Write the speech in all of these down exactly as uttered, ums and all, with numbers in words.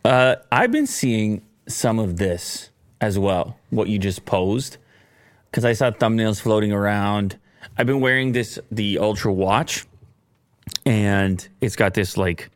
Uh, I've been seeing some of this as well, what you just posed, because I saw thumbnails floating around. I've been wearing this, the Ultra watch, and it's got this like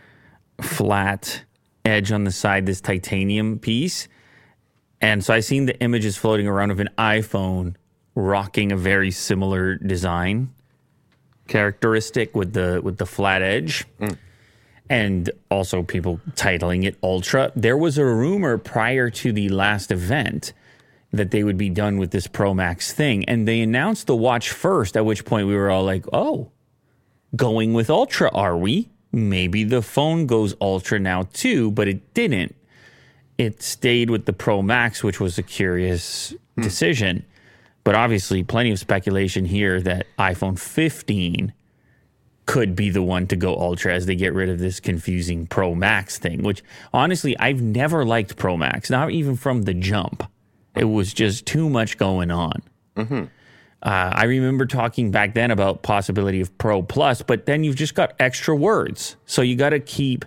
flat edge on the side, this titanium piece. And so I seen the images floating around of an iPhone rocking a very similar design characteristic with the with the flat edge. Mm. And also people titling it Ultra. There was a rumor prior to the last event that they would be done with this Pro Max thing. And they announced the watch first, at which point we were all like, oh, going with Ultra, are we? Maybe the phone goes Ultra now too, but it didn't. It stayed with the Pro Max, which was a curious hmm. decision. But obviously plenty of speculation here that iPhone fifteen could be the one to go Ultra as they get rid of this confusing Pro Max thing, which honestly, I've never liked Pro Max, not even from the jump. It was just too much going on. Mm-hmm. Uh, I remember talking back then about possibility of Pro Plus, but then you've just got extra words. So you got to keep,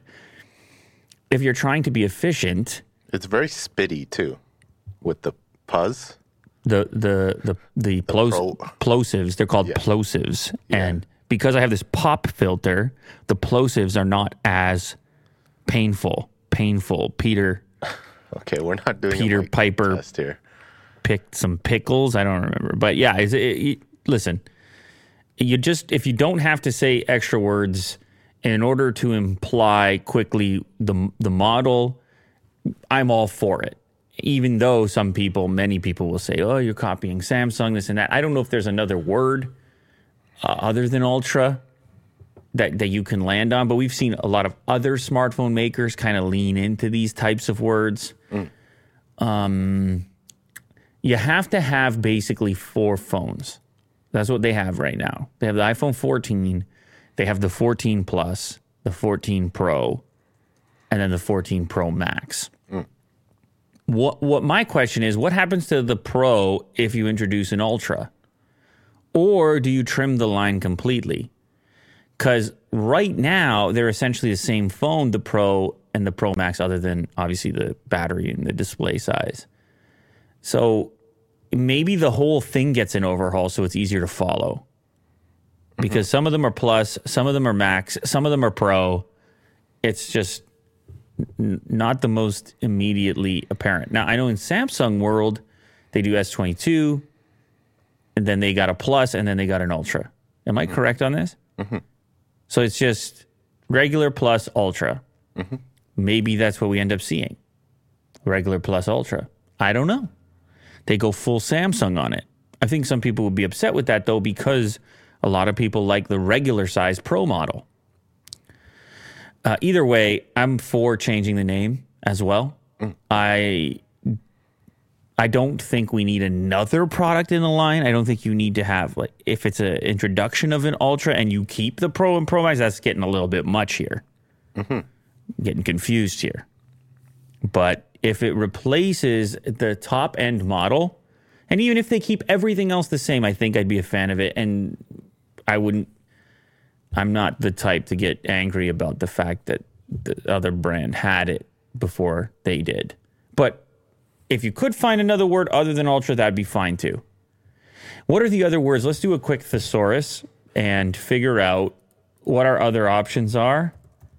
if you're trying to be efficient. It's very spitty too with the puzz. The, the, the, the, the plos- pro- plosives, they're called yeah. plosives. Yeah. And because I have this pop filter, the plosives are not as painful. Painful. Peter. Okay, we're not doing Peter a like Piper test here. Picked some pickles. I don't remember, but yeah. It, it, listen, you just if you don't have to say extra words in order to imply quickly the the model, I'm all for it. Even though some people, many people will say, "Oh, you're copying Samsung, this and that." I don't know if there's another word Uh, other than Ultra that, that you can land on. But we've seen a lot of other smartphone makers kind of lean into these types of words. Mm. Um, you have to have basically four phones. That's what they have right now. They have the iPhone fourteen, they have the fourteen Plus, the fourteen Pro, and then the fourteen Pro Max. Mm. What, what my question is, what happens to the Pro if you introduce an Ultra? Or do you trim the line completely? Because right now, they're essentially the same phone, the Pro and the Pro Max, other than obviously the battery and the display size. So maybe the whole thing gets an overhaul so it's easier to follow. Because mm-hmm. some of them are Plus, some of them are Max, some of them are Pro. It's just n- not the most immediately apparent. Now, I know in Samsung world, they do S twenty-two, and then they got a Plus, and then they got an Ultra. Am I mm-hmm. correct on this? Mm-hmm. So it's just regular Plus Ultra. Mm-hmm. Maybe that's what we end up seeing. Regular Plus Ultra. I don't know. They go full Samsung on it. I think some people would be upset with that, though, because a lot of people like the regular size Pro model. Uh, either way, I'm for changing the name as well. Mm. I... I don't think we need another product in the line. I don't think you need to have, like, if it's an introduction of an Ultra and you keep the Pro and Pro Max, that's getting a little bit much here. Mm-hmm. Getting confused here. But if it replaces the top end model, and even if they keep everything else the same, I think I'd be a fan of it. And I wouldn't, I'm not the type to get angry about the fact that the other brand had it before they did. But if you could find another word other than Ultra, that'd be fine too. What are the other words? Let's do a quick thesaurus and figure out what our other options are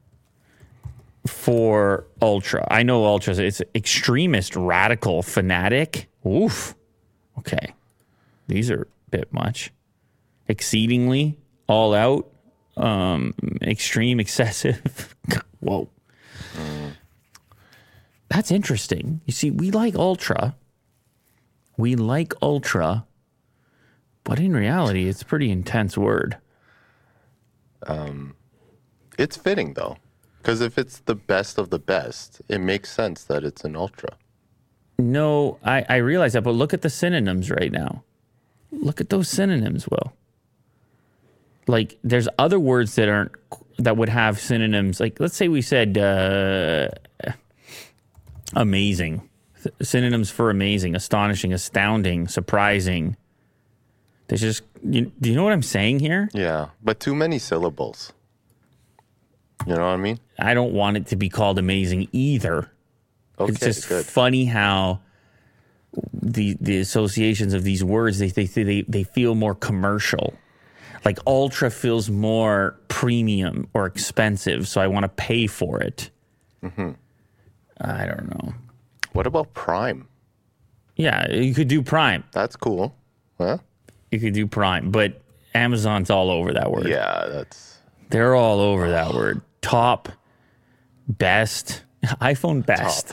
for Ultra. I know Ultra, it's extremist, radical, fanatic. Oof. Okay. These are a bit much. Exceedingly, all out, um, extreme, excessive. Whoa. Mm. That's interesting. You see, we like Ultra. We like Ultra. But in reality, it's a pretty intense word. Um, it's fitting, though. Because if it's the best of the best, it makes sense that it's an Ultra. No, I, I realize that, but look at the synonyms right now. Look at those synonyms, Will. Like, there's other words that aren't, that would have synonyms. Like, let's say we said... Uh, Amazing. Synonyms for amazing, astonishing, astounding, surprising. There's just, you, do you know what I'm saying here? Yeah, but too many syllables. You know what I mean? I don't want it to be called amazing either. Okay, It's just good. funny how the the associations of these words they they they they feel more commercial. Like ultra feels more premium or expensive, so I want to pay for it. Mm-hmm. I don't know. What about Prime? Yeah, you could do Prime. That's cool. Huh? You could do Prime, but Amazon's all over that word. Yeah, that's... They're all over that word. Top, best, iPhone best.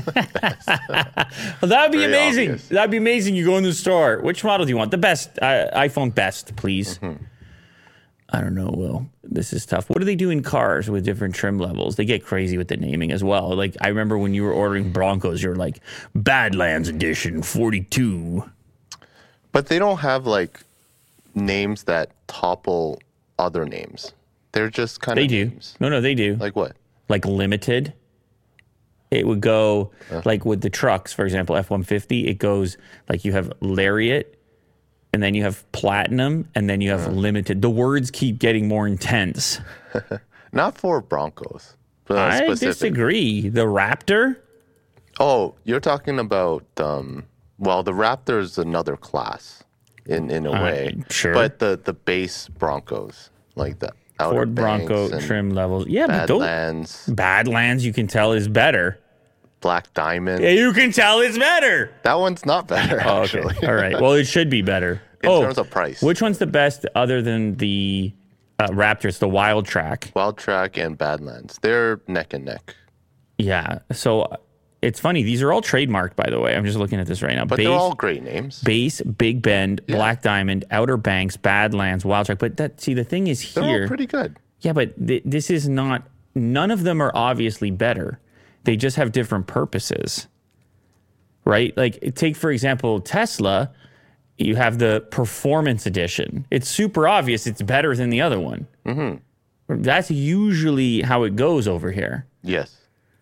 Well, that'd be Very amazing. obvious. That'd be amazing. You go in the store. Which model do you want? The best. Uh, iPhone best, please. Mm-hmm. I don't know, Will. This is tough. What do they do in cars with different trim levels? They get crazy with the naming as well. Like, I remember when you were ordering Broncos, you were like, Badlands Edition forty-two. But they don't have, like, names that topple other names. They're just kind They of do. names. No, no, they do. Like what? Like limited. It would go like with the trucks, for example, F one fifty, it goes like you have Lariat and then you have Platinum and then you have limited. The words keep getting more intense. Not for Broncos. But I specific. disagree. The Raptor? Oh, you're talking about, um, well, the Raptor's another class in, in a way. sure. But the, the base Broncos, like the Outer Ford Bronco Banks and trim levels. Yeah, but those Badlands, Badlands you can tell is better. Black Diamond. Yeah, you can tell it's better. That one's not better, Oh, actually. okay. All right. Well, it should be better. In oh, terms of price. Which one's the best other than the uh, Raptor? It's the Wild Track. Wild Track and Badlands. They're neck and neck. Yeah. So uh, it's funny. These are all trademarked, by the way. I'm just looking at this right now. But Base, they're all great names. Base, Big Bend, Black Diamond, Outer Banks, Badlands, Wild Track. But that see, the thing is They're here. all pretty good. Yeah, but th- this is not. None of them are obviously better. They just have different purposes. Right? Like, take, for example, Tesla. You have the Performance Edition. It's super obvious it's better than the other one. Mm-hmm. That's usually how it goes over here. Yes.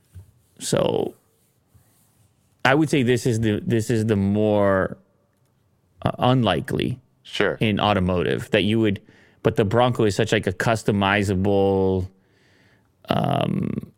So I would say this is the this is the more uh, unlikely Sure. in automotive that you would. But the Bronco is such like a customizable. Um,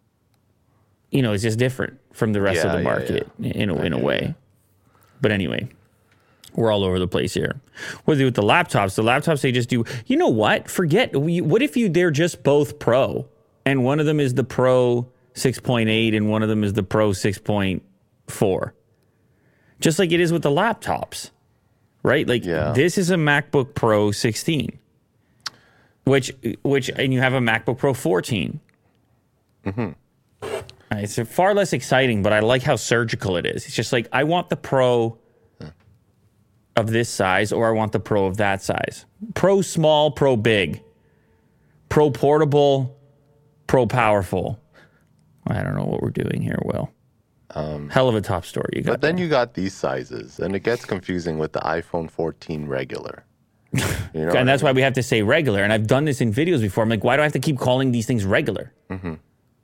you know, it's just different from the rest of Yeah, the yeah, market yeah. in a, in a hear way. But anyway, we're all over the place here. What do they do with the laptops? The laptops, they just do, you know what? Forget, we- what if you they're just both Pro, and one of them is the Pro six point eight and one of them is the Pro six point four? Just like it is with the laptops, right? Like Yeah. this is a MacBook Pro sixteen, which, which, and you have a MacBook Pro fourteen. Mm-hmm. It's far less exciting, but I like how surgical it is. It's just like, I want the Pro of this size, or I want the Pro of that size. Pro small, Pro big. Pro portable, Pro powerful. I don't know what we're doing here, Will. Um, Hell of a top story you got. But then you got these sizes, and it gets confusing with the iPhone fourteen regular. You know and that's why we have to say regular. And I've done this in videos before. I'm like, why do I have to keep calling these things regular? Mm-hmm.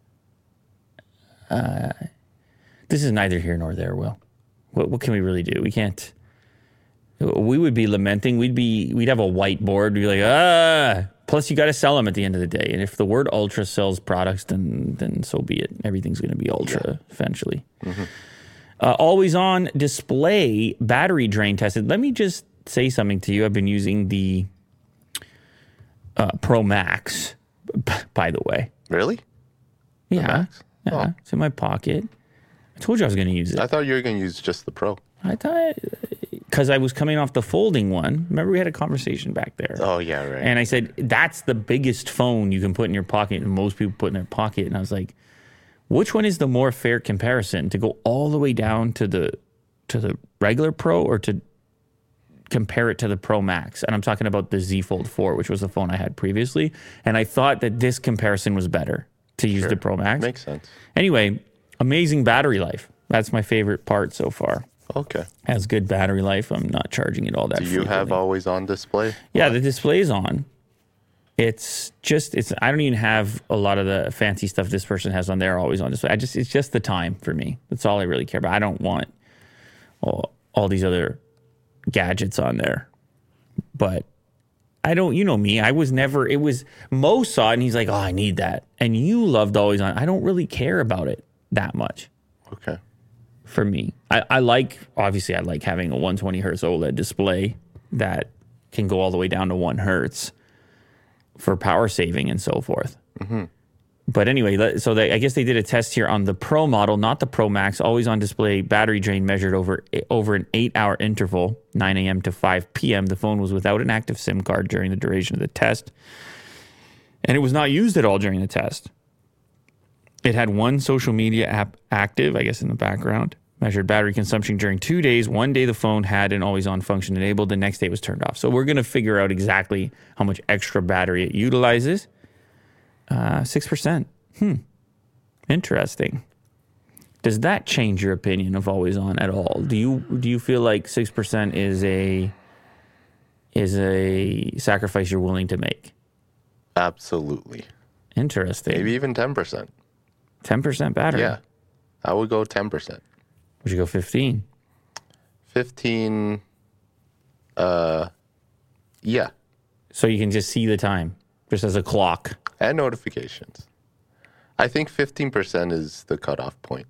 Uh, this is neither here nor there, Will. What, what can we really do? We can't. We would be lamenting. We'd be. We'd have a whiteboard. We'd be like, ah. Plus, you got to sell them at the end of the day. And if the word ultra sells products, then then so be it. Everything's going to be ultra yeah. eventually. Mm-hmm. Uh, always on display battery drain tested. Let me just say something to you. I've been using the uh, Pro Max, by the way. Really? Yeah. Max? Yeah. Oh. It's in my pocket. I told you I was going to use it. I thought you were going to use just the Pro. I thought, because I was coming off the folding one. Remember we had a conversation back there. Oh, yeah, right. And I said, that's the biggest phone you can put in your pocket, and most people put in their pocket. And I was like, which one is the more fair comparison? To go all the way down to the to the regular Pro, or to compare it to the Pro Max? And I'm talking about the Z Fold four, which was the phone I had previously. And I thought that this comparison was better, to use Sure. the Pro Max. Makes sense. Anyway, amazing battery life. That's my favorite part so far. Okay. Has good battery life. I'm not charging it all that Do you frequently. have always on display? Yeah, the display's on. It's just, it's. I don't even have a lot of the fancy stuff this person has on there always on display. I just, it's just the time for me. That's all I really care about. I don't want all, all these other gadgets on there. But I don't, you know me, I was never, it was, Mo saw it and he's like, oh, I need that. And you loved Always On. I don't really care about it that much. Okay. For me. I, I like, obviously, I like having a one twenty hertz OLED display that can go all the way down to one hertz for power saving and so forth. Mm-hmm. But anyway, so they, I guess they did a test here on the Pro model, not the Pro Max. Always On display battery drain measured over over an eight-hour interval, nine a.m. to five p.m. The phone was without an active SIM card during the duration of the test, and it was not used at all during the test. It had one social media app active, I guess, in the background. Measured battery consumption during two days. One day the phone had an always-on function enabled. The next day it was turned off. So we're going to figure out exactly how much extra battery it utilizes. Uh, six percent. Hmm. Interesting. Does that change your opinion of always on at all? Do you do you feel like six percent is a is a sacrifice you're willing to make? Absolutely. Interesting. Maybe even ten percent. ten percent battery? Yeah. I would go ten percent. Would you go fifteen? fifteen, uh, yeah. So you can just see the time, just as a clock. And notifications. I think fifteen percent is the cutoff point.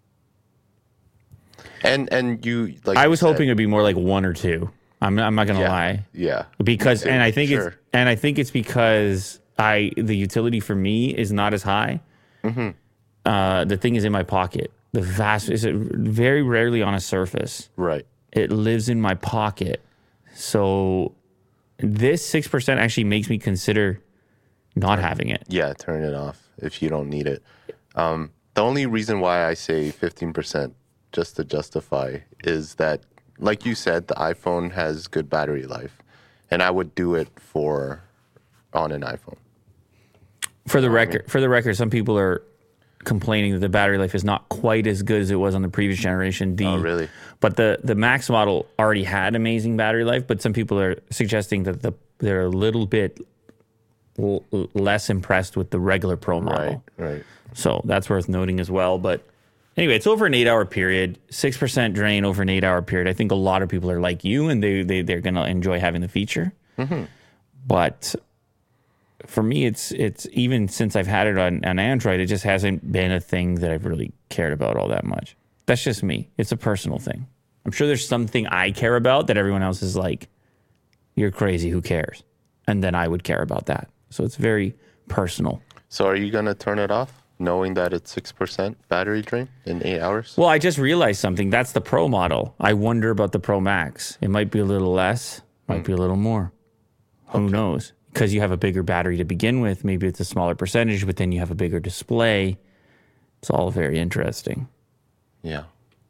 And and you like I you was said, hoping it'd be more like one or two. I'm I'm not gonna yeah, lie. Yeah. Because and I think sure. it's and I think it's because I the utility for me is not as high. Mm-hmm. Uh, the thing is in my pocket. The vast is very rarely on a surface. Right. It lives in my pocket. So this six percent actually makes me consider not having it. Yeah, turn it off if you don't need it. Um, the only reason why I say fifteen percent just to justify is that, like you said, the iPhone has good battery life. And I would do it for on an iPhone. For the record, for the record, some people are complaining that the battery life is not quite as good as it was on the previous generation. The, oh, really? But the, the Max model already had amazing battery life, but some people are suggesting that the they're a little bit l- less impressed with the regular Pro model. Right, right. So that's worth noting as well. But anyway, it's over an eight-hour period, six percent drain over an eight-hour period. I think a lot of people are like you, and they, they, they're going to enjoy having the feature. Mm-hmm. But for me, it's it's even since I've had it on, on Android, it just hasn't been a thing that I've really cared about all that much. That's just me. It's a personal thing. I'm sure there's something I care about that everyone else is like, you're crazy, who cares? And then I would care about that. So it's very personal. So are you going to turn it off, knowing that it's six percent battery drain in eight hours? Well, I just realized something. That's the Pro model. I wonder about the Pro Max. It might be a little less, might mm. be a little more. Who okay. knows? Because you have a bigger battery to begin with. Maybe it's a smaller percentage, but then you have a bigger display. It's all very interesting. Yeah.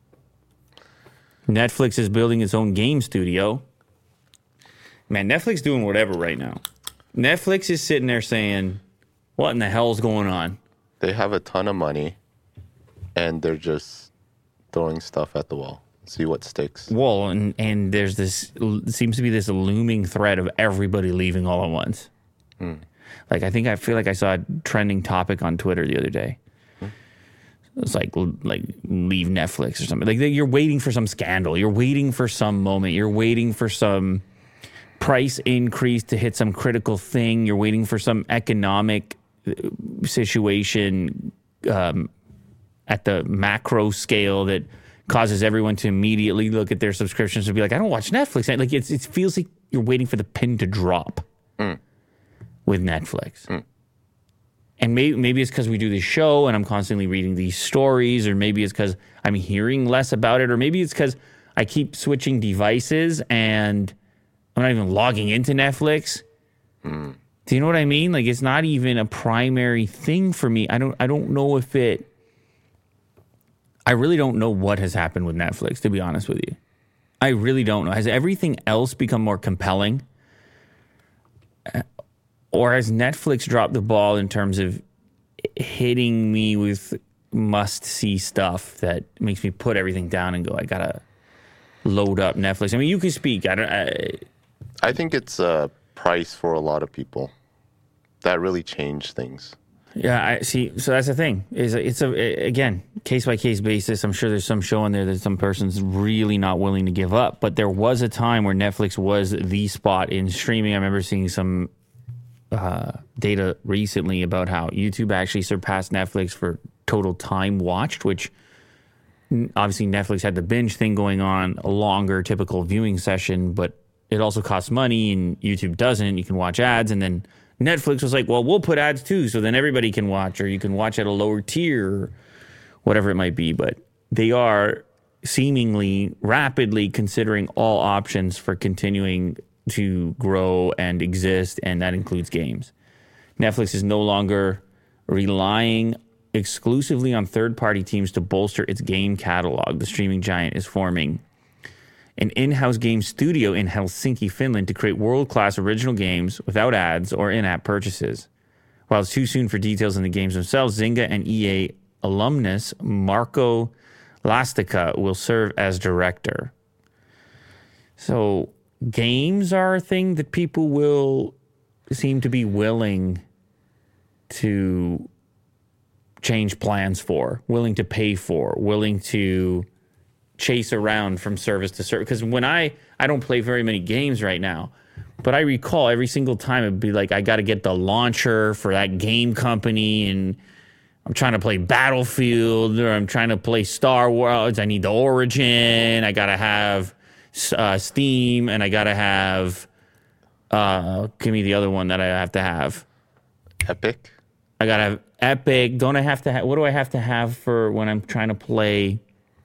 Netflix is building its own game studio. Man, Netflix doing whatever right now. Netflix is sitting there saying, what in the hell's going on? They have a ton of money, and they're just throwing stuff at the wall. See what sticks. Well, and, and there's this, seems to be this looming threat of everybody leaving all at once. Mm. Like, I think I feel like I saw a trending topic on Twitter the other day. Mm. It's like, like leave Netflix or something. Like, you're waiting for some scandal. You're waiting for some moment. You're waiting for some price increase to hit some critical thing. You're waiting for some economic situation um, at the macro scale that causes everyone to immediately look at their subscriptions and be like, I don't watch Netflix. Like it's, it feels like you're waiting for the pin to drop mm. with Netflix. Mm. And maybe, maybe it's because we do this show and I'm constantly reading these stories, or maybe it's because I'm hearing less about it, or maybe it's because I keep switching devices and I'm not even logging into Netflix. Mm. Do you know what I mean? Like, it's not even a primary thing for me. I don't I don't know if it... I really don't know what has happened with Netflix, to be honest with you. I really don't know. Has everything else become more compelling? Or has Netflix dropped the ball in terms of hitting me with must-see stuff that makes me put everything down and go, I gotta load up Netflix? I mean, you can speak. I don't... I, I think it's a price for a lot of people. That really changed things. Yeah, I see. So that's the thing. Is it's a again case by case basis. I'm sure there's some show in there that some person's really not willing to give up. But there was a time where Netflix was the spot in streaming. I remember seeing some uh, data recently about how YouTube actually surpassed Netflix for total time watched, which obviously Netflix had the binge thing going on, a longer typical viewing session, but it also costs money and YouTube doesn't. You can watch ads, and then Netflix was like, well, we'll put ads too, so then everybody can watch, or you can watch at a lower tier, or whatever it might be. But they are seemingly rapidly considering all options for continuing to grow and exist, and that includes games. Netflix is no longer relying exclusively on third-party teams to bolster its game catalog. The streaming giant is forming an in-house game studio in Helsinki, Finland, to create world-class original games without ads or in-app purchases. While it's too soon for details on the games themselves, Zynga and E A alumnus Marco Lastica will serve as director. So games are a thing that people will seem to be willing to change plans for, willing to pay for, willing to chase around from service to service. Because when I, I don't play very many games right now, but I recall every single time it'd be like, I got to get the launcher for that game company, and I'm trying to play Battlefield, or I'm trying to play Star Wars. I need the Origin. I got to have uh, Steam, and I got to have, uh, give me the other one that I have to have. Epic? I got to have Epic. Don't I have to have, what do I have to have for when I'm trying to play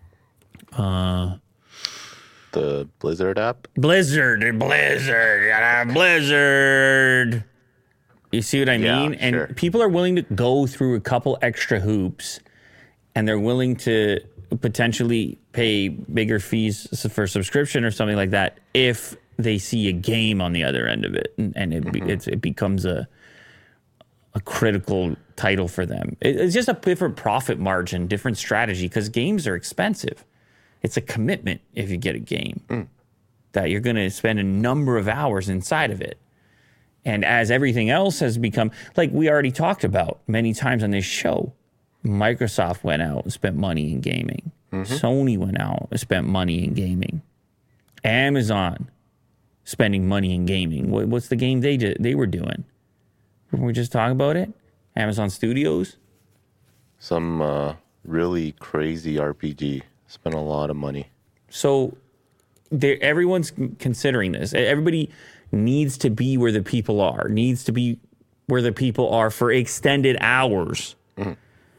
Uh, the Blizzard app? Blizzard, Blizzard, gotta have Blizzard. You see what I mean? Yeah, and sure. people are willing to go through a couple extra hoops, and they're willing to potentially pay bigger fees for subscription or something like that if they see a game on the other end of it, and, and it, mm-hmm. it's, it becomes a a critical title for them. It, it's just a different profit margin, different strategy, because games are expensive. It's a commitment if you get a game mm. that you're going to spend a number of hours inside of it. And as everything else has become, like we already talked about many times on this show, Microsoft went out and spent money in gaming. Mm-hmm. Sony went out and spent money in gaming. Amazon spending money in gaming. What, what's the game they did, they were doing? Were we just talking about it? Amazon Studios? Some uh, really crazy R P G. Spent a lot of money. So everyone's considering this. Everybody needs to be where the people are, needs to be where the people are for extended hours. Mm-hmm.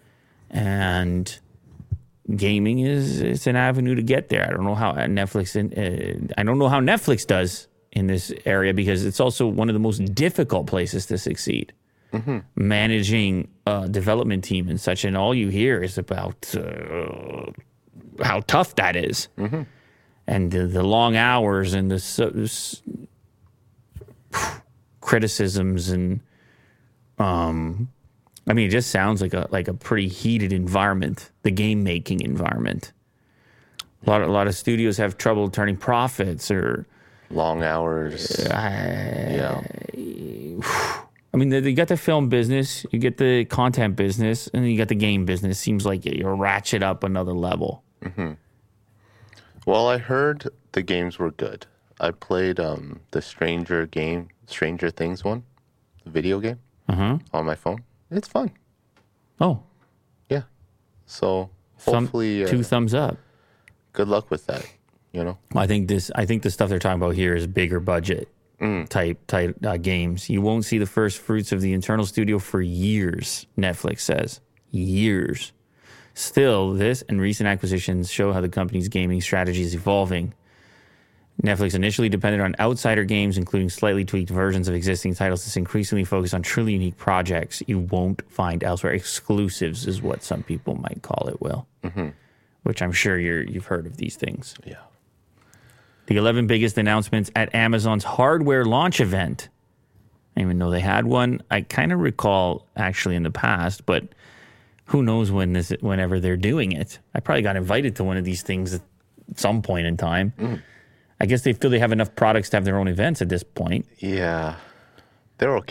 And gaming is it's an avenue to get there. I don't know how Netflix, uh, I don't know how Netflix does in this area, because it's also one of the most difficult places to succeed. Mm-hmm. Managing a development team and such, and all you hear is about uh, how tough that is. Mm-hmm. And the, the long hours and the so, s- criticisms and um, I mean, it just sounds like a like a pretty heated environment, the game making environment. A lot of, a lot of studios have trouble turning profits or long hours. Uh, yeah. I mean, you got the film business, you get the content business, and then you got the game business. Seems like you ratchet up another level. Mm-hmm. Well, I heard the games were good. I played um, the Stranger game, Stranger Things one, the video game, uh-huh. on my phone. It's fun. Oh. Yeah. So Thumb, hopefully, uh, two thumbs up. Good luck with that. You know. I think this. I think the stuff they're talking about here is bigger budget mm. type type uh, games. You won't see the first fruits of the internal studio for years. Netflix says years. Still, this and recent acquisitions show how the company's gaming strategy is evolving. Netflix initially depended on outsider games, including slightly tweaked versions of existing titles. It's increasingly focused on truly unique projects you won't find elsewhere. Exclusives is what some people might call it, Will. Mm-hmm. Which I'm sure you're, you've heard of these things. Yeah. The eleven biggest announcements at Amazon's hardware launch event. I didn't even know they had one. I kind of recall actually in the past, but who knows when this, whenever they're doing it. I probably got invited to one of these things at some point in time. Mm. I guess they feel they have enough products to have their own events at this point. Yeah, they're okay.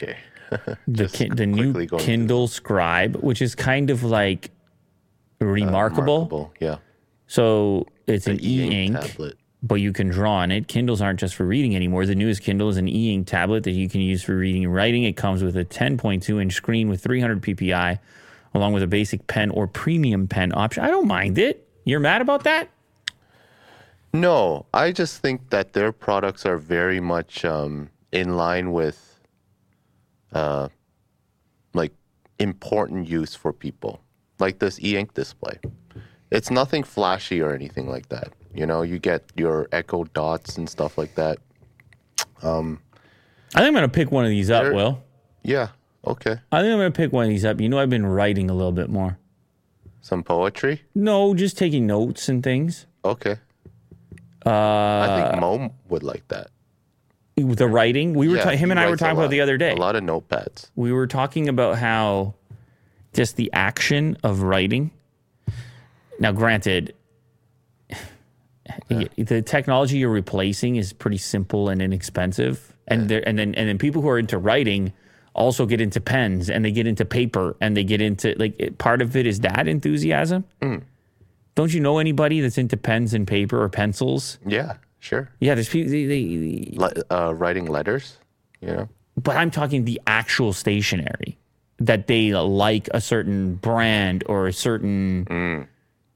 the Just ki- the new quickly going Kindle Scribe, which is kind of like remarkable. Remarkable, yeah. So it's The an e-ink, tablet. but you can draw on it. Kindles aren't just for reading anymore. The newest Kindle is an e-ink tablet that you can use for reading and writing. It comes with a ten point two inch screen with three hundred p p i, along with a basic pen or premium pen option. I don't mind it. You're mad about that? No, I just think that their products are very much um, in line with, uh, like important use for people, like this e-ink display. It's nothing flashy or anything like that. You know, you get your Echo Dots and stuff like that. Um, I think I'm going to pick one of these up, They're- Will. yeah, okay. I think I'm going to pick one of these up. You know, I've been writing a little bit more. Some poetry? No, just taking notes and things. Okay. Uh, I think Mo would like that. the writing, we were Yeah, ta- him he and I were writes a talking about lot. the other day. A lot of notepads. We were talking about how just the action of writing. Now, granted, y the technology you're replacing is pretty simple and inexpensive, and there, and then and then people who are into writing also get into pens and they get into paper and they get into like it, part of it is that enthusiasm. Mm. Don't you know anybody that's into pens and paper or pencils? Yeah, sure. Yeah, there's people. They, they, they, Le- uh, writing letters, you know? but I'm talking the actual stationery that they like a certain brand or a certain. Mm.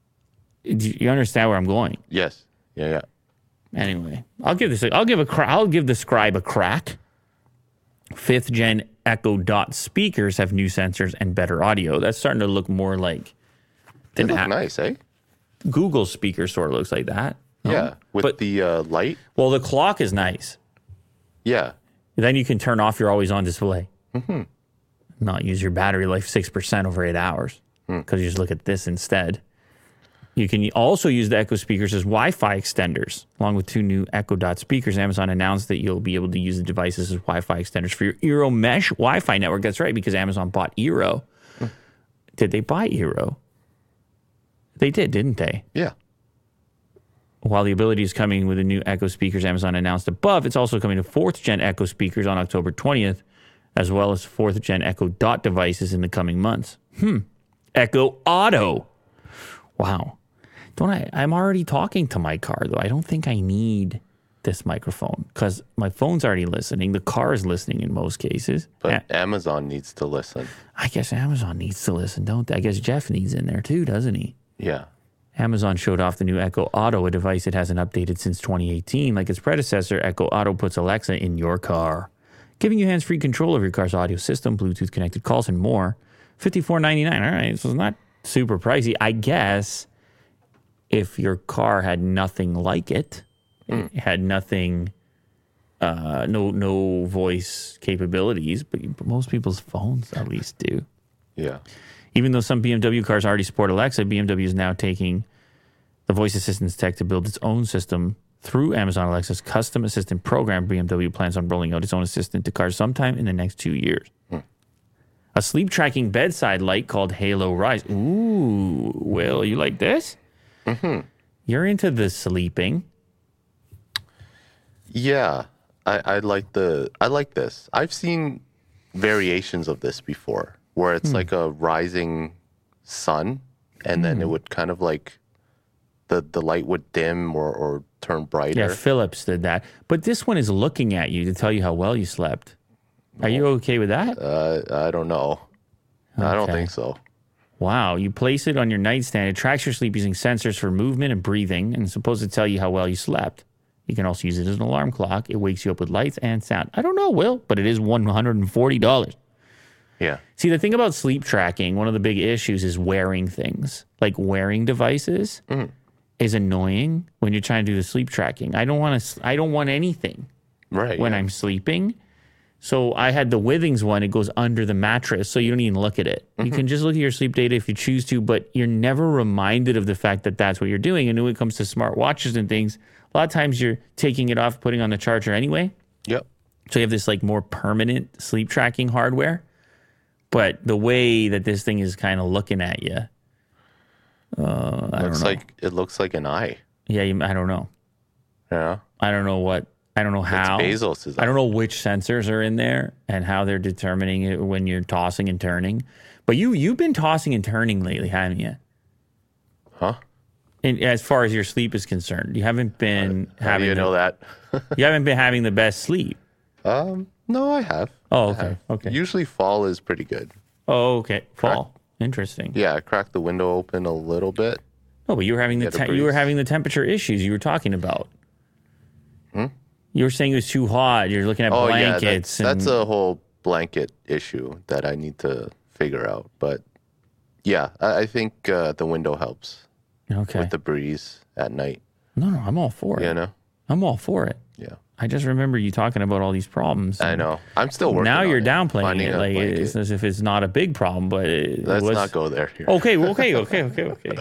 Do you understand where I'm going? Yes. Yeah, yeah. Anyway, I'll give this. A, I'll give a. cra- I'll give the Scribe a crack. Fifth gen Echo Dot speakers have new sensors and better audio. That's starting to look more like. They an look a- nice, eh? Google speaker sort of looks like that. no? Yeah. With But- the uh, light? Well, the clock is nice. Yeah. Then you can turn off your always on display. Mm-hmm. Not use your battery life six percent over eight hours because you just look at this instead. You can also use the Echo speakers as Wi-Fi extenders. Along with two new Echo Dot speakers, Amazon announced that you'll be able to use the devices as Wi-Fi extenders for your Eero Mesh Wi-Fi network. That's right, because Amazon bought Eero. Did they buy Eero? They did, didn't they? Yeah. While the ability is coming with the new Echo speakers Amazon announced above, it's also coming to fourth gen Echo speakers on October twentieth, as well as fourth gen Echo Dot devices in the coming months. Hmm. Echo Auto. Wow. Don't I? I'm already talking to my car, though. I don't think I need this microphone because my phone's already listening. The car is listening in most cases. But A- Amazon needs to listen. I guess Amazon needs to listen, don't they? I guess Jeff needs in there too, doesn't he? Yeah. Amazon showed off the new Echo Auto, a device it hasn't updated since twenty eighteen. Like its predecessor, Echo Auto puts Alexa in your car, giving you hands-free control of your car's audio system, Bluetooth-connected calls, and more. fifty-four ninety-nine. All right, so it's not super pricey. I guess if your car had nothing like it, Mm. it had nothing, uh, no no voice capabilities, but most people's phones at least do. Yeah. Even though some B M W cars already support Alexa, B M W is now taking the voice assistance tech to build its own system through Amazon Alexa's custom assistant program. B M W plans on rolling out its own assistant to cars sometime in the next two years. Hmm. A sleep tracking bedside light called Halo Rise. Ooh, Will, you like this? Mm-hmm. You're into the sleeping. Yeah. I, I like the I like this. I've seen variations of this before where it's like a rising sun and then it would kind of like the the light would dim or, or turn brighter. Yeah, Philips did that. But this one is looking at you to tell you how well you slept. Are you okay with that? Uh, I don't know. I don't Okay. think so. Wow. You place it on your nightstand. It tracks your sleep using sensors for movement and breathing and is supposed to tell you how well you slept. You can also use it as an alarm clock. It wakes you up with lights and sound. I don't know, Will, but it is one hundred forty dollars. Yeah. See, the thing about sleep tracking, one of the big issues is wearing things. Like wearing devices Mm. is annoying when you're trying to do the sleep tracking. I don't want to I don't want anything Right. when yeah. I'm sleeping. So I had the Withings one. It goes under the mattress, so you don't even look at it. You Mm-hmm. can just look at your sleep data if you choose to, but you're never reminded of the fact that that's what you're doing. And when it comes to smart watches and things, a lot of times you're taking it off, putting on the charger anyway. Yep. So you have this like more permanent sleep tracking hardware. But the way that this thing is kind of looking at you, uh, I Looks don't know. like it looks like an eye. Yeah, you, I don't know. Yeah. I don't know what I don't know how. It's Bezos' I don't know which sensors are in there and how they're determining it when you're tossing and turning. But you, you've been tossing and turning lately, haven't you? Huh? And as far as your sleep is concerned, you haven't been How having do you the, know that? you haven't been having the best sleep. Um, no, I have. Oh, I okay. have. Okay. Usually fall is pretty good. Oh, okay. Fall. Interesting. Yeah, I cracked the window open a little bit. No, but you were having the Get a te- you were breeze. having the temperature issues you were talking about. Hmm? You were saying it was too hot. You're looking at Oh, blankets. yeah, that, and, that's a whole blanket issue that I need to figure out. But yeah, I, I think uh, the window helps okay. with the breeze at night. No, no, I'm all for it. You know? I'm all for it. Yeah. I just remember you talking about all these problems. I know. I'm still working Now on you're it, downplaying finding it a like blanket. it's as if it's not a big problem, but it, Let's it was. not go there. Here. Okay, well, okay, okay, okay, okay.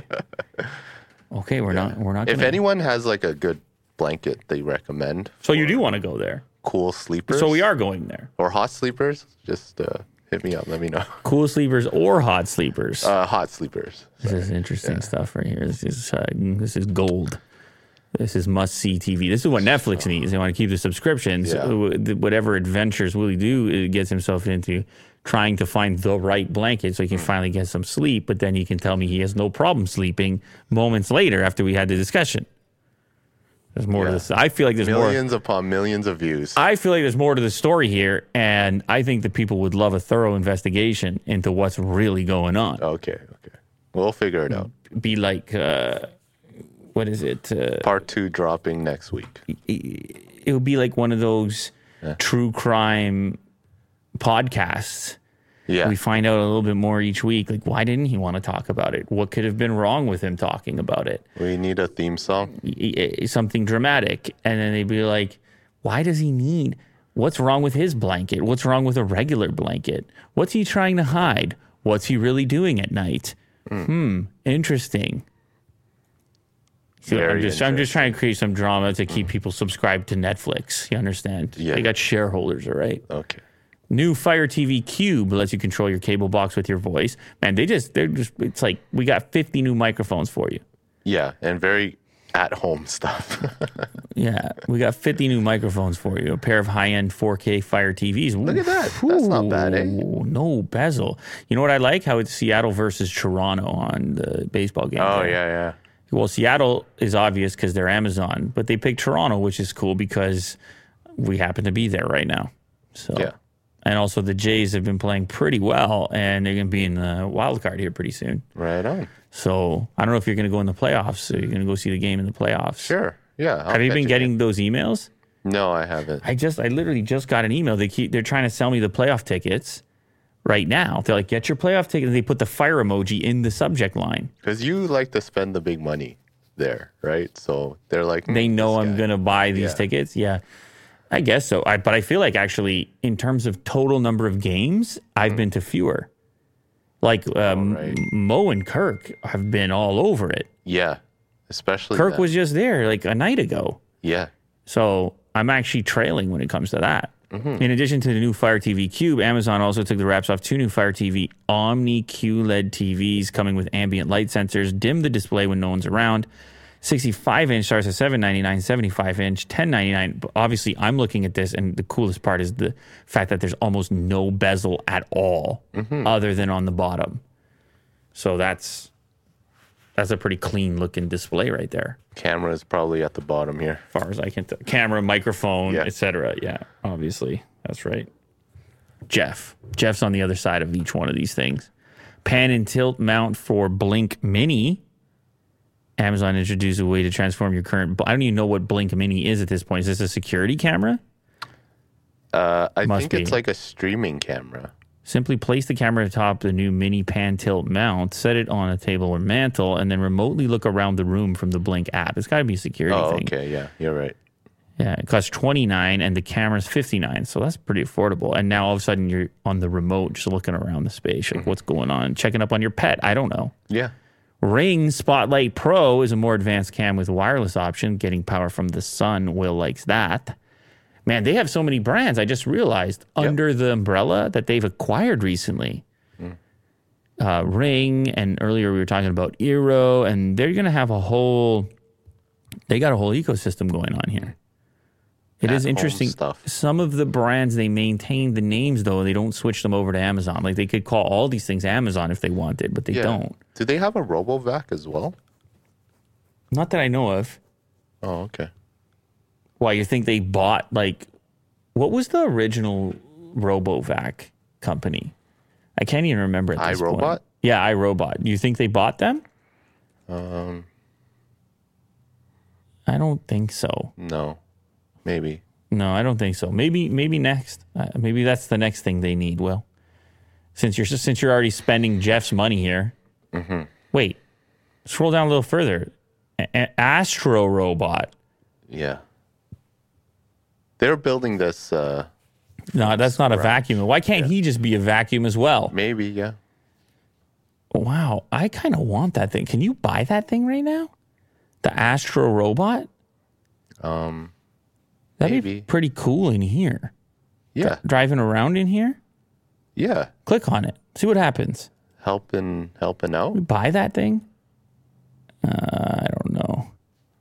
Okay, we're not. We're not. If Gonna... anyone has like a good blanket they recommend, So you do want to go there. cool sleepers, So we are going there. or hot sleepers, just uh, hit me up. Let me know. Cool sleepers or hot sleepers. Uh, hot sleepers. This is interesting stuff right here. This is uh, this is gold. This is must see T V. This is what Netflix needs. They want to keep the subscriptions. Yeah. Uh, Whatever adventures Willie do it gets himself into, trying to find the right blanket so he can finally get some sleep. But then he can tell me he has no problem sleeping moments later after we had the discussion. There's more to Yeah. this. I feel like there's more. Millions upon millions of views. I feel like there's more to the story here, and I think that people would love a thorough investigation into what's really going on. Okay, okay. We'll figure it out. Be like, uh, what is it? Uh, Part two dropping next week. it would be like one of those true crime podcasts. Yeah. We find out a little bit more each week. Like, why didn't he want to talk about it? What could have been wrong with him talking about it? We need a theme song. I- I- Something dramatic. And then they'd be like, why does he need? What's wrong with his blanket? What's wrong with a regular blanket? What's he trying to hide? What's he really doing at night? Mm. Hmm, interesting. See, Very I'm just I'm just trying to create some drama to keep people subscribed to Netflix. You understand? Yeah. They got shareholders, all right? Okay. New Fire T V Cube lets you control your cable box with your voice. Man, they just they're just it's like we got fifty new microphones for you. Yeah, and very at-home stuff. Yeah, we got fifty new microphones for you. A pair of high-end four K Fire T Vs. Look at that. That's not bad, eh? Ooh, no bezel. You know what I like? How it's Seattle versus Toronto on the baseball game. Oh, there. yeah, yeah. Well, Seattle is obvious because they're Amazon, but they picked Toronto, which is cool because we happen to be there right now. So, Yeah. And also the Jays have been playing pretty well, and they're going to be in the wild card here pretty soon. Right on. So I don't know if you're going to go in the playoffs. So you're going to go see the game in the playoffs. Sure. Yeah. I'll Have you catch been a getting game. those emails? No, I haven't. I just, I literally just got an email. They keep, they're trying to sell me the playoff tickets right now. They're like, get your playoff ticket. And they put the fire emoji in the subject line. Because you like to spend the big money there, right? So they're like, They "Hmm, know this I'm guy." going to buy these Yeah. tickets. Yeah, I guess so. I, but I feel like actually, in terms of total number of games, I've been to fewer. Like um, right. Mo and Kirk have been all over it. Yeah. Especially Kirk them. was just there like a night ago. Yeah. So I'm actually trailing when it comes to that. Mm-hmm. In addition to the new Fire T V Cube, Amazon also took the wraps off two new Fire T V Omni Q L E D T Vs coming with ambient light sensors, dim the display when no one's around. sixty-five inch starts at seven ninety-nine, seventy-five inch ten ninety-nine. But obviously, I'm looking at this, and the coolest part is the fact that there's almost no bezel at all, Mm-hmm. other than on the bottom. So that's that's a pretty clean looking display right there. Camera is probably at the bottom here. As far as I can tell. Camera, microphone, Yeah. et cetera. Yeah, obviously. That's right. Jeff. Jeff's on the other side of each one of these things. Pan and tilt mount for Blink Mini. Amazon introduced a way to transform your current... I don't even know what Blink Mini is at this point. Is this a security camera? Uh, I Must think be. it's like a streaming camera. Simply place the camera atop the new mini pan tilt mount, set it on a table or mantle, and then remotely look around the room from the Blink app. It's got to be a security Oh, thing. okay. Yeah, you're right. Yeah, it costs twenty-nine dollars and the camera's fifty-nine dollars, so that's pretty affordable. And now all of a sudden you're on the remote just looking around the space, like what's going on, checking up on your pet. I don't know. Yeah. Ring Spotlight Pro is a more advanced cam with wireless option, getting power from the sun. Will likes that. Man, they have so many brands. I just realized Yep. under the umbrella that they've acquired recently. Mm. Uh, Ring, and earlier we were talking about Eero, and they're going to have a whole, they got a whole ecosystem going on here. It is at-home interesting. stuff. Some of the brands, they maintain the names, though. They don't switch them over to Amazon. Like, they could call all these things Amazon if they wanted, but they Yeah. don't. Do they have a RoboVac as well? Not that I know of. Oh, okay. Why, you think they bought, like, what was the original RoboVac company? I can't even remember at this iRobot? point. Yeah, iRobot. You think they bought them? Um, I don't think so. no, maybe. No, I don't think so. Maybe, maybe next. Uh, maybe that's the next thing they need. Will, since you're since you're already spending Jeff's money here. Mm-hmm. Wait, scroll down a little further. A- A- Astro Robot. Yeah. They're building this. Uh, No, that's not a vacuum. Why can't he just be a vacuum as well? maybe, yeah. Wow, I kind of want that thing. Can you buy that thing right now? The Astro Robot? Um, That'd maybe. be pretty cool in here. Yeah. Driving around in here? Yeah. Click on it. See what happens. Helping, helping out. We buy that thing? Uh, I don't know.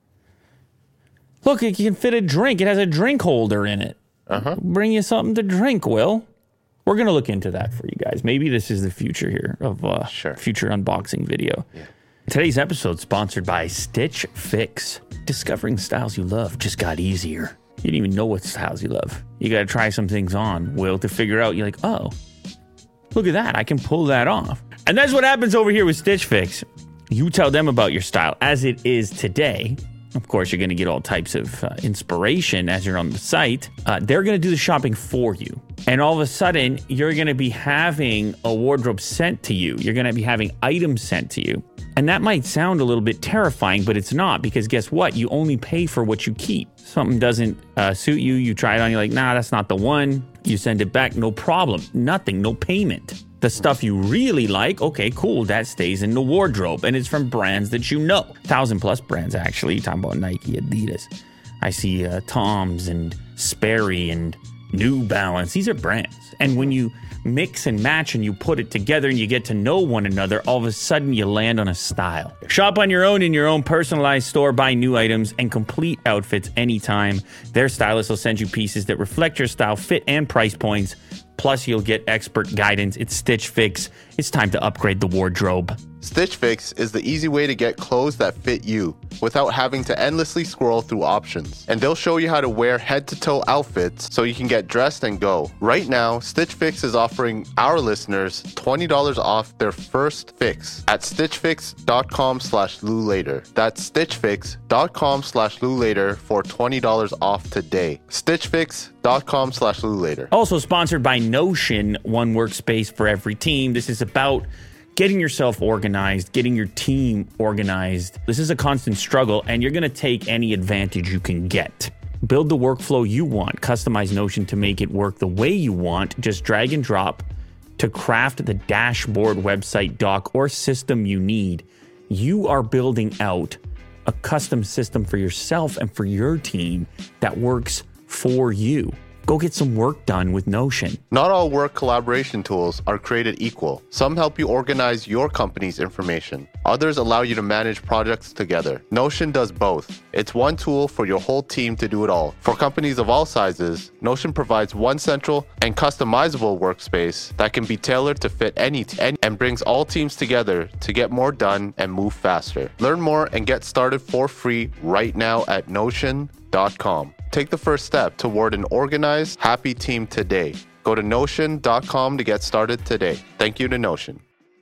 Look, it can fit a drink. It has a drink holder in it. Uh-huh. Bring you something to drink, Will. We're going to look into that for you guys. Maybe this is the future here of uh, Sure. future unboxing video. Yeah. Today's episode is sponsored by Stitch Fix. Discovering styles you love just got easier. You didn't even know what styles you love. You got to try some things on, Will, to figure out. You're like, oh, look at that. I can pull that off. And that's what happens over here with Stitch Fix. You tell them about your style as it is today. Of course, you're going to get all types of uh, inspiration as you're on the site. Uh, they're going to do the shopping for you. And all of a sudden, you're going to be having a wardrobe sent to you. You're going to be having items sent to you. And that might sound a little bit terrifying, but it's not, because guess what? You only pay for what you keep. Something doesn't uh, suit you. You try it on. You're like, nah, that's not the one. You send it back. No problem. Nothing. No payment. The stuff you really like, okay, cool, that stays in the wardrobe. And it's from brands that you know. Thousand plus brands, actually. You're talking about Nike, Adidas. I see uh, Tom's and Sperry and New Balance. These are brands. And when you mix and match and you put it together and you get to know one another, all of a sudden you land on a style. Shop on your own in your own personalized store, buy new items and complete outfits anytime. Their stylists will send you pieces that reflect your style, fit, and price points. Plus, you'll get expert guidance. It's Stitch Fix. It's time to upgrade the wardrobe. Stitch Fix is the easy way to get clothes that fit you without having to endlessly scroll through options. And they'll show you how to wear head-to-toe outfits so you can get dressed and go. Right now, Stitch Fix is offering our listeners twenty dollars off their first fix at stitchfix.com slash lulater. That's stitchfix.com slash lulater for twenty dollars off today. stitchfix.com slash lulater. Also sponsored by Notion, one workspace for every team. This is about getting yourself organized, getting your team organized. This is a constant struggle, and you're going to take any advantage you can get. Build the workflow you want. Customize Notion to make it work the way you want. Just drag and drop to craft the dashboard, website, doc, or system you need. You are building out a custom system for yourself and for your team that works for you. Go get some work done with Notion. Not all work collaboration tools are created equal. Some help you organize your company's information. Others allow you to manage projects together. Notion does both. It's one tool for your whole team to do it all. For companies of all sizes, Notion provides one central and customizable workspace that can be tailored to fit any team and brings all teams together to get more done and move faster. Learn more and get started for free right now at notion dot com. Take the first step toward an organized, happy team today. Go to notion dot com to get started today. Thank you to Notion.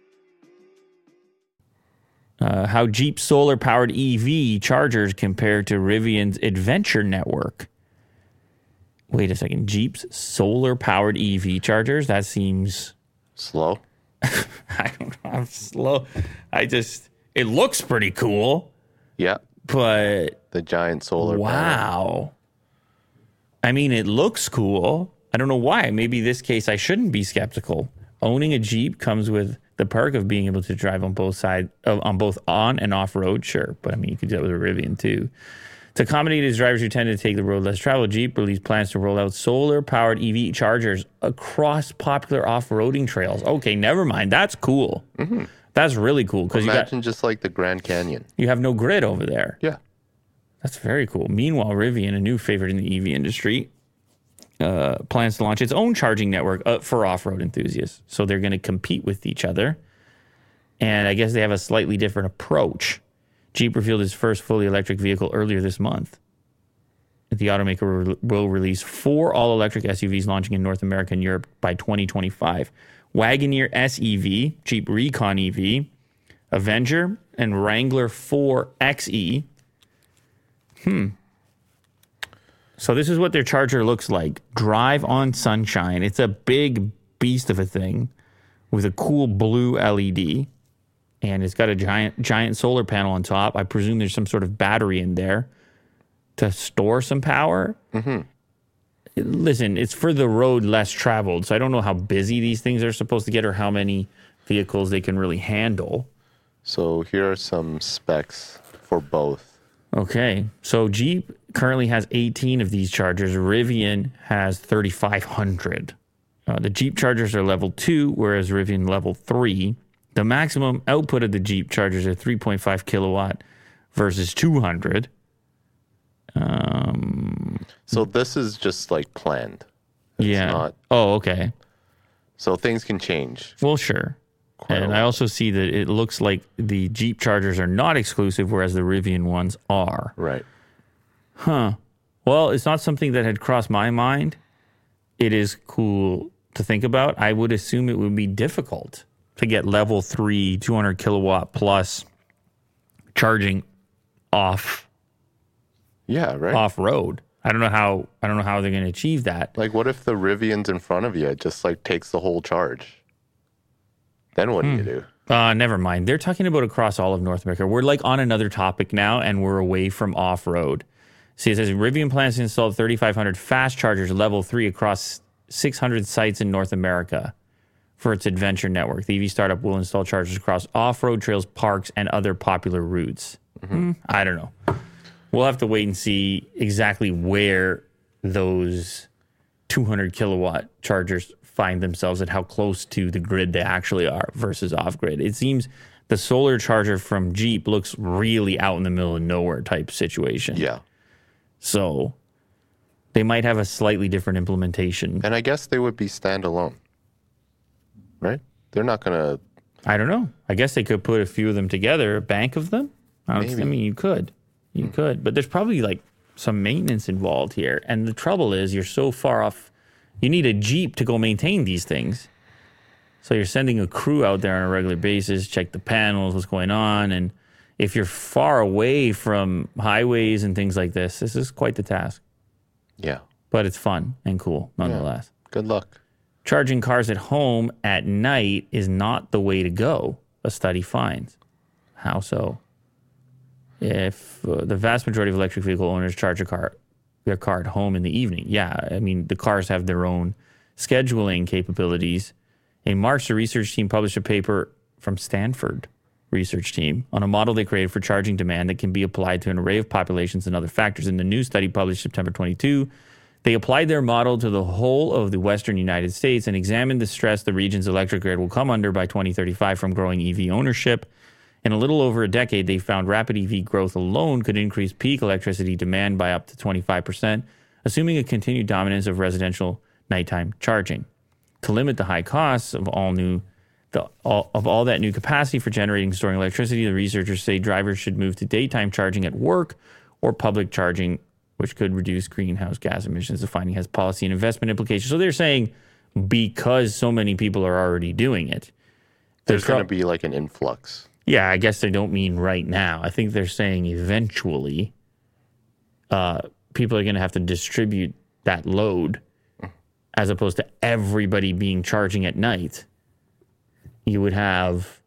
Uh, how Jeep solar-powered E V chargers compare to Rivian's Adventure Network. Wait a second. Jeep's solar-powered E V chargers? That seems... Slow? I don't know. I'm slow. I just... It looks pretty cool, Yeah. but... The giant solar panel. Wow. I mean, it looks cool. I don't know why. Maybe this case I shouldn't be skeptical. Owning a Jeep comes with the perk of being able to drive on both sides, uh, on both on and off road, sure. But I mean, you could do that with a Rivian too. To accommodate its drivers who tend to take the road less traveled, Jeep released plans to roll out solar-powered E V chargers across popular off-roading trails. Okay, never mind. That's cool. Mm-hmm. That's really cool because you got Imagine just like the Grand Canyon. you have no grid over there. Yeah. That's very cool. Meanwhile, Rivian, a new favorite in the E V industry, uh, plans to launch its own charging network uh, for off-road enthusiasts. So they're going to compete with each other. And I guess they have a slightly different approach. Jeep revealed its first fully electric vehicle earlier this month. The automaker re- will release four all-electric S U Vs launching in North America and Europe by twenty twenty-five. Wagoneer S E V, Jeep Recon E V, Avenger, and Wrangler four X E. Hmm. So this is what their charger looks like. Drive on Sunshine. It's a big beast of a thing with a cool blue L E D. And it's got a giant giant solar panel on top. I presume there's some sort of battery in there to store some power. Mm-hmm. Listen, it's for the road less traveled. So I don't know how busy these things are supposed to get or how many vehicles they can really handle. So here are some specs for both. Okay, so Jeep currently has eighteen of these chargers. Rivian has thirty-five hundred. Uh, the Jeep chargers are level two, whereas Rivian level three. The maximum output of the Jeep chargers are three point five kilowatt versus two hundred. Um, so this is just like planned. It's yeah. Not, oh, okay. So things can change. Well, sure. Quite and I also see that it looks like the Jeep chargers are not exclusive, whereas the Rivian ones are. Right. Huh. Well, it's not something that had crossed my mind. It is cool to think about. I would assume it would be difficult to get level three, two hundred kilowatt plus charging off. Yeah, right. Off road. I don't know how. I don't know how they're going to achieve that. Like, what if the Rivian's in front of you? It just like takes the whole charge. Then what do you do? Uh, never mind. They're talking about across all of North America. We're like on another topic now, and we're away from off-road. See, it says Rivian plans to install thirty-five hundred fast chargers level three across six hundred sites in North America for its adventure network. The E V startup will install chargers across off-road trails, parks, and other popular routes. Mm-hmm. I don't know. We'll have to wait and see exactly where those two hundred kilowatt chargers find themselves and how close to the grid they actually are versus off-grid. It seems the solar charger from Jeep looks really out in the middle of nowhere type situation. Yeah. So they might have a slightly different implementation. And I guess they would be standalone, right? They're not going to... I don't know. I guess they could put a few of them together, a bank of them. I, I mean, you could. You mm. could. But there's probably like some maintenance involved here. And the trouble is you're so far off. You need a Jeep to go maintain these things. So you're sending a crew out there on a regular basis, check the panels, what's going on. And if you're far away from highways and things like this, this is quite the task. Yeah. But it's fun and cool nonetheless. Yeah. Good luck. Charging cars at home at night is not the way to go, a study finds. How so? If uh, the vast majority of electric vehicle owners charge a car, their car at home in the evening. Yeah, I mean, the cars have their own scheduling capabilities. In March, the research team published a paper from Stanford research team on a model they created for charging demand that can be applied to an array of populations and other factors. In the new study published September twenty-second, they applied their model to the whole of the western United States and examined the stress the region's electric grid will come under by twenty thirty-five from growing E V ownership. In a little over a decade, they found rapid E V growth alone could increase peak electricity demand by up to twenty-five percent, assuming a continued dominance of residential nighttime charging. To limit the high costs of all new the all, of all that new capacity for generating and storing electricity, the researchers say drivers should move to daytime charging at work or public charging, which could reduce greenhouse gas emissions. The finding has policy and investment implications. So they're saying because so many people are already doing it, there's pro- going to be like an influx. Yeah, I guess they don't mean right now. I think they're saying eventually uh, people are going to have to distribute that load as opposed to everybody being charging at night. You would have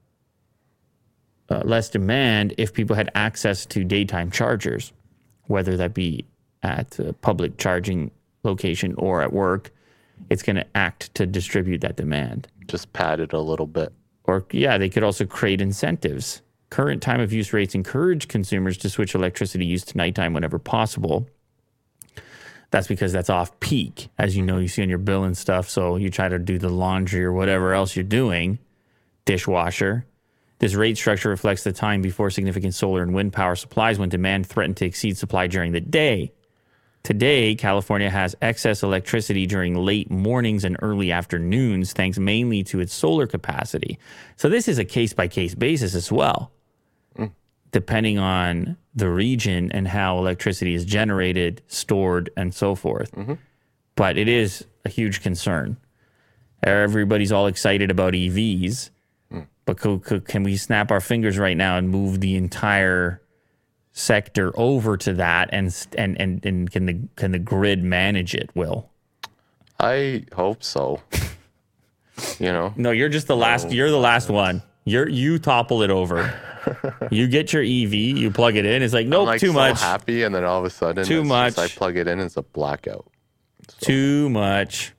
uh, less demand if people had access to daytime chargers, whether that be at a public charging location or at work. It's going to act to distribute that demand. Just pad it a little bit. Or, yeah, they could also create incentives. Current time of use rates encourage consumers to switch electricity use to nighttime whenever possible. That's because that's off peak. As you know, you see on your bill and stuff. So you try to do the laundry or whatever else you're doing, dishwasher. This rate structure reflects the time before significant solar and wind power supplies when demand threatened to exceed supply during the day. Today, California has excess electricity during late mornings and early afternoons, thanks mainly to its solar capacity. So this is a case-by-case basis as well, mm. depending on the region and how electricity is generated, stored, and so forth. Mm-hmm. But it is a huge concern. Everybody's all excited about E Vs, mm. but co- co- can we snap our fingers right now and move the entire sector over to that, and and and, and can the can the grid manage it? Will? I hope so. You know. No, you're just the last. No. You're the last one. You're you topple it over. You get your E V, you plug it in. It's like nope, I'm like too so much. Happy, and then all of a sudden, too much. Just, I plug it in, and it's a blackout. So. Too much.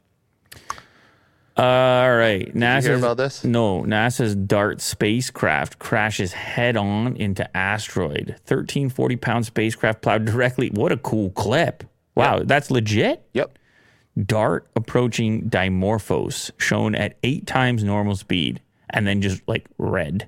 All right. Did NASA's, you hear about this? No. NASA's DART spacecraft crashes head-on into asteroid. thirteen forty-pound spacecraft plowed directly. What a cool clip. Wow, yep. That's legit? Yep. DART approaching Dimorphos, shown at eight times normal speed, and then just, like, red.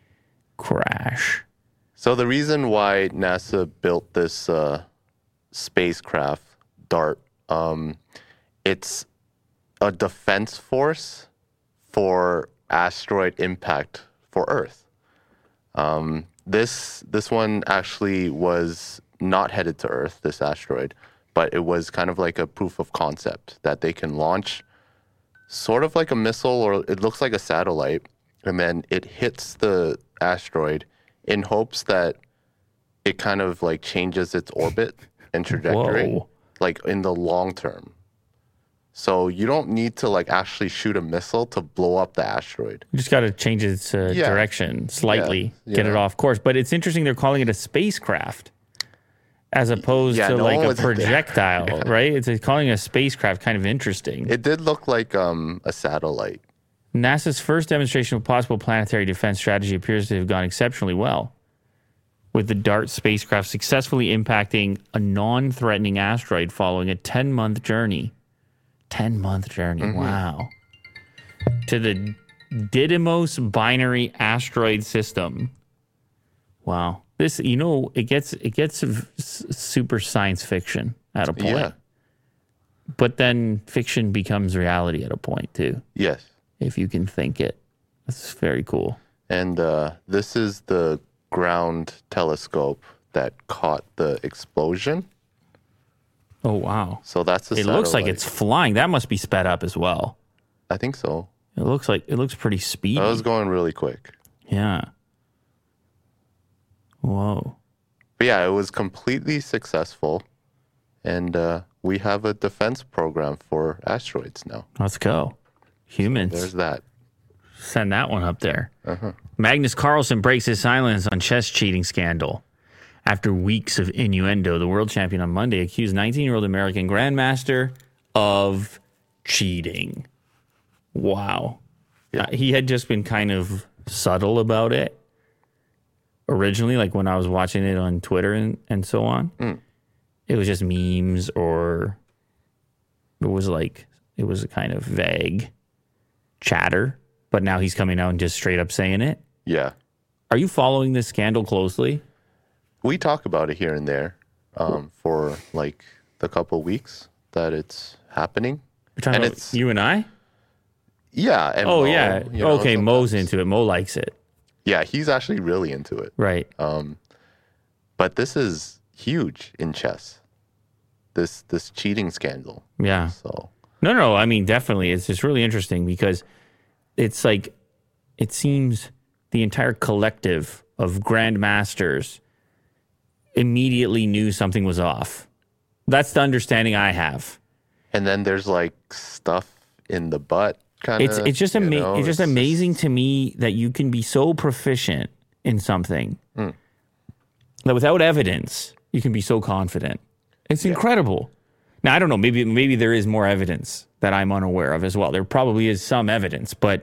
Crash. So the reason why NASA built this uh, spacecraft, DART, um, it's a defense force for asteroid impact for Earth. Um, this this one actually was not headed to Earth, this asteroid, but it was kind of like a proof of concept that they can launch sort of like a missile, or it looks like a satellite, and then it hits the asteroid in hopes that it kind of like changes its orbit and trajectory, Whoa. like in the long term. So you don't need to like actually shoot a missile to blow up the asteroid. You just got to change its uh, yeah. direction slightly, yeah. get yeah. it off course. But it's interesting they're calling it a spacecraft as opposed yeah, to no like a was projectile, yeah. right? It's it's calling it a spacecraft, kind of interesting. It did look like um, a satellite. NASA's first demonstration of possible planetary defense strategy appears to have gone exceptionally well, with the DART spacecraft successfully impacting a non-threatening asteroid following a ten-month journey. ten-month journey, mm-hmm. Wow. To the Didymos Binary Asteroid System. Wow. This, you know, it gets it gets super science fiction at a point. Yeah. But then fiction becomes reality at a point, too. Yes. If you can think it. That's very cool. And uh, this is the ground telescope that caught the explosion. Oh, wow. So that's the It satellite. looks like it's flying. That must be sped up as well. I think so. It looks like it looks pretty speedy. That was going really quick. Yeah. Whoa. But yeah, it was completely successful. And uh, we have a defense program for asteroids now. Let's go. Humans. So there's that. Send that one up there. Uh-huh. Magnus Carlsen breaks his silence on chess cheating scandal. After weeks of innuendo, the world champion on Monday accused nineteen-year-old American grandmaster of cheating. Wow. Yeah. Uh, he had just been kind of subtle about it originally, like when I was watching it on Twitter and, and so on. Mm. It was just memes, or it was like, it was a kind of vague chatter. But now he's coming out and just straight up saying it. Yeah. Are you following this scandal closely? We talk about it here and there um, for like the couple weeks that it's happening. You're talking and about it's you and I? Yeah. And oh, Mo, yeah. You know, okay, sometimes. Mo's into it. Mo likes it. Yeah, he's actually really into it. Right. Um, but this is huge in chess. This this cheating scandal. Yeah. So No, no. I mean, definitely. It's just really interesting because it's like, it seems the entire collective of grandmasters immediately knew something was off. That's the understanding I have. And then there's like stuff in the butt, kind of. It's it's just ama- know, it's just it's amazing just... to me that you can be so proficient in something mm. that without evidence you can be so confident. It's yeah. incredible. Now I don't know. Maybe maybe there is more evidence that I'm unaware of as well. There probably is some evidence, but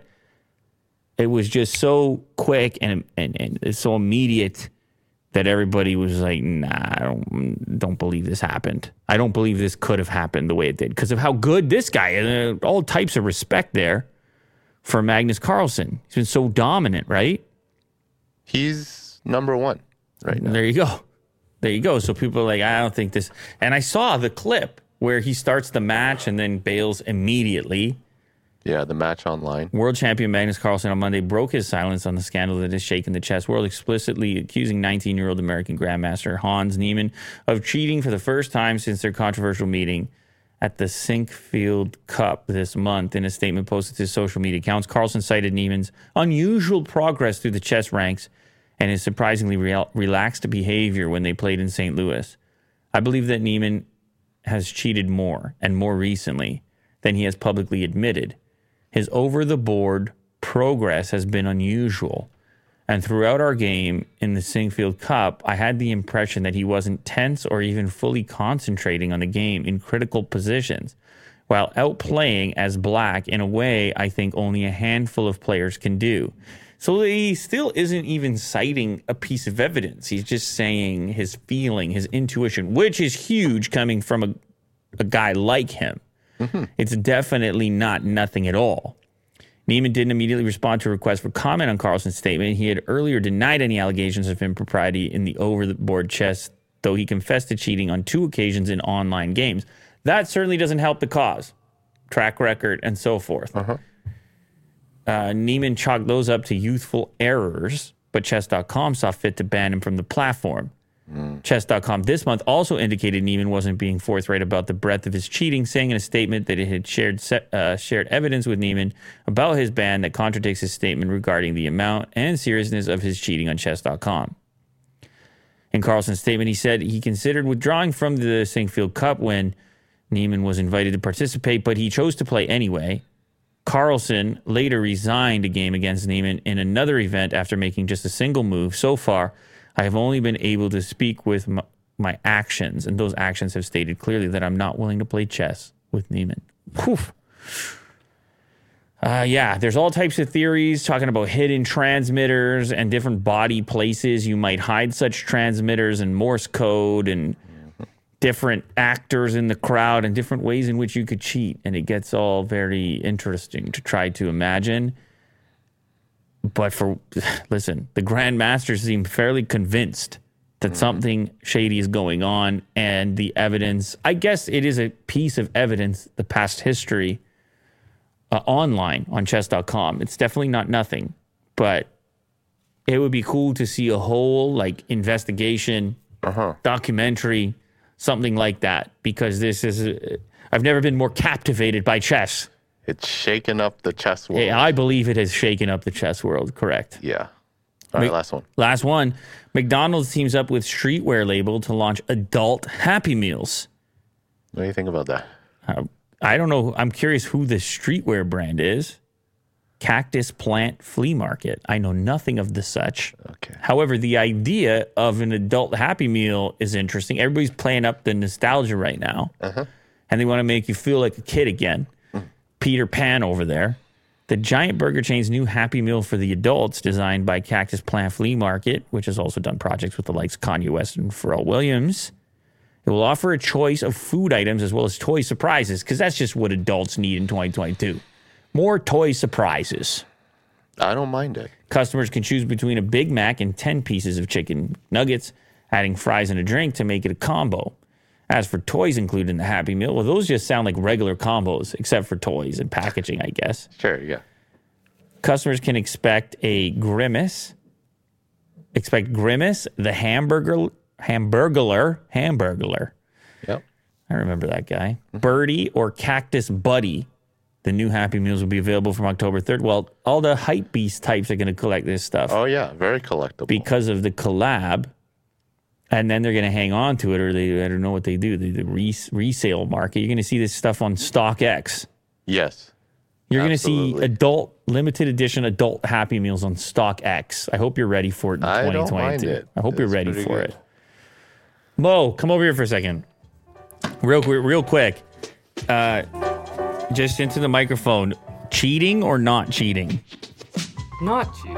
it was just so quick and and, and so immediate that everybody was like, nah, I don't, don't believe this happened. I don't believe this could have happened the way it did because of how good this guy is. Uh, all types of respect there for Magnus Carlsen. He's been so dominant, right? He's number one right now. There you go. There you go. So people are like, I don't think this. And I saw the clip where he starts the match and then bails immediately. Yeah, the match online. World champion Magnus Carlsen on Monday broke his silence on the scandal that has shaken the chess world, explicitly accusing nineteen-year-old American Grandmaster Hans Niemann of cheating for the first time since their controversial meeting at the Sinkfield Cup this month. In a statement posted to his social media accounts, Carlsen cited Niemann's unusual progress through the chess ranks and his surprisingly real, relaxed behavior when they played in Saint Louis. I believe that Niemann has cheated more and more recently than he has publicly admitted. His over-the-board progress has been unusual. And throughout our game in the Sinkfield Cup, I had the impression that he wasn't tense or even fully concentrating on the game in critical positions, while outplaying as black in a way I think only a handful of players can do. So he still isn't even citing a piece of evidence. He's just saying his feeling, his intuition, which is huge coming from a, a guy like him. Mm-hmm. It's definitely not nothing at all. Niemann didn't immediately respond to a request for comment on Carlsen's statement. He had earlier denied any allegations of impropriety in the over-the-board chess, though he confessed to cheating on two occasions in online games. That certainly doesn't help the cause, track record, and so forth. Uh-huh. Uh, Niemann chalked those up to youthful errors, but chess dot com saw fit to ban him from the platform. Mm. chess dot com this month also indicated Niemann wasn't being forthright about the breadth of his cheating, saying in a statement that it had shared uh, shared evidence with Niemann about his ban that contradicts his statement regarding the amount and seriousness of his cheating on chess dot com. In Carlsen's statement, he said he considered withdrawing from the Sinkfield Cup when Niemann was invited to participate, but he chose to play anyway. Carlsen later resigned a game against Niemann in another event after making just a single move. So far, I have only been able to speak with my, my actions, and those actions have stated clearly that I'm not willing to play chess with Niemann. Whew. Uh, yeah, there's all types of theories talking about hidden transmitters and different body places you might hide such transmitters and Morse code and different actors in the crowd and different ways in which you could cheat. And it gets all very interesting to try to imagine. But for, listen, the Grandmasters seem fairly convinced that mm-hmm. something shady is going on, and the evidence, I guess it is a piece of evidence, the past history uh, online on chess dot com. It's definitely not nothing, but it would be cool to see a whole like investigation, uh-huh. documentary, something like that, because this is, a, I've never been more captivated by chess. It's shaken up the chess world. I believe it has shaken up the chess world, correct. Yeah. All right, last one. Last one. McDonald's teams up with streetwear label to launch adult Happy Meals. What do you think about that? Uh, I don't know. I'm curious who the streetwear brand is. Cactus Plant Flea Market. I know nothing of the such. Okay. However, the idea of an adult Happy Meal is interesting. Everybody's playing up the nostalgia right now. Uh-huh. And they want to make you feel like a kid again. Peter Pan over there. The giant burger chain's new Happy Meal for the adults, designed by Cactus Plant Flea Market, which has also done projects with the likes of Kanye West and Pharrell Williams. It will offer a choice of food items as well as toy surprises, because that's just what adults need in twenty twenty-two. More toy surprises. I don't mind it. Customers can choose between a Big Mac and ten pieces of chicken nuggets, adding fries and a drink to make it a combo. As for toys included in the Happy Meal, well, those just sound like regular combos, except for toys and packaging, I guess. Sure, yeah. Customers can expect a Grimace. Expect Grimace, the hamburger, hamburglar, hamburglar. Yep. I remember that guy. Mm-hmm. Birdie or Cactus Buddy. The new Happy Meals will be available from October third. Well, all the hype beast types are going to collect this stuff. Oh, yeah. Very collectible. Because of the collab. And then they're going to hang on to it, or they, I don't know what they do, the, the res, resale market. You're going to see this stuff on StockX. Yes. You're going to see adult, limited edition adult Happy Meals on StockX. I hope you're ready for it in I twenty twenty-two. Don't mind it. I hope it's you're ready for good. it. Mo, come over here for a second. Real quick, real quick. Uh, just into the microphone. Cheating or not cheating? Not cheating.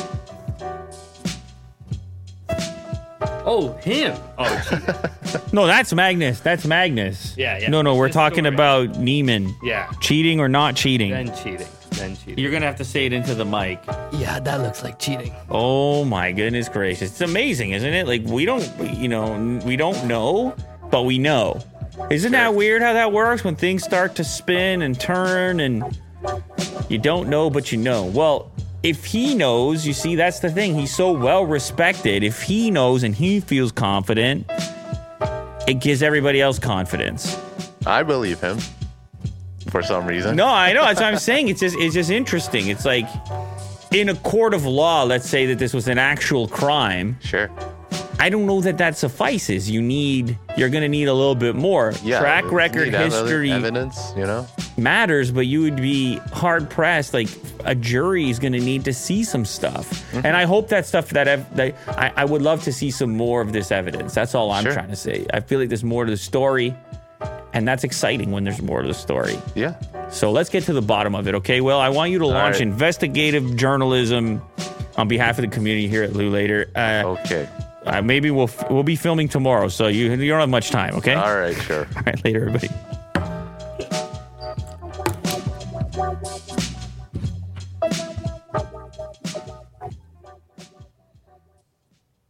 Oh, him. Oh, cheating. No, that's Magnus. That's Magnus. Yeah, yeah. No, no, we're This talking story. about Niemann. Yeah. Cheating or not cheating? Then cheating. Then then cheating. You're gonna have to say it into the mic. Yeah, that looks like cheating. Oh my goodness gracious! It's amazing, isn't it? Like we don't, you know, we don't know, but we know. Isn't that weird how that works when things start to spin and turn and you don't know, but you know? Well, if he knows, you see, that's the thing. He's so well respected. If he knows and he feels confident, it gives everybody else confidence. I believe him for some reason. No, I know. That's what I'm saying. It's just, it's just interesting. It's like in a court of law, let's say that this was an actual crime. Sure. I don't know that that suffices. You need, you're going to need a little bit more. Yeah, Track record, need evi- history evidence, you know? matters, but you would be hard pressed. Like a jury is going to need to see some stuff. Mm-hmm. And I hope that stuff that, ev- that I, I would love to see some more of this evidence. That's all I'm Sure. trying to say. I feel like there's more to the story. And that's exciting when there's more to the story. Yeah. So let's get to the bottom of it, okay? Well, I want you to launch right. investigative journalism on behalf of the community here at Lou Later. Uh, Okay. uh, maybe we'll f- we'll be filming tomorrow, so you you don't have much time, okay? All right, sure. All right, later, everybody.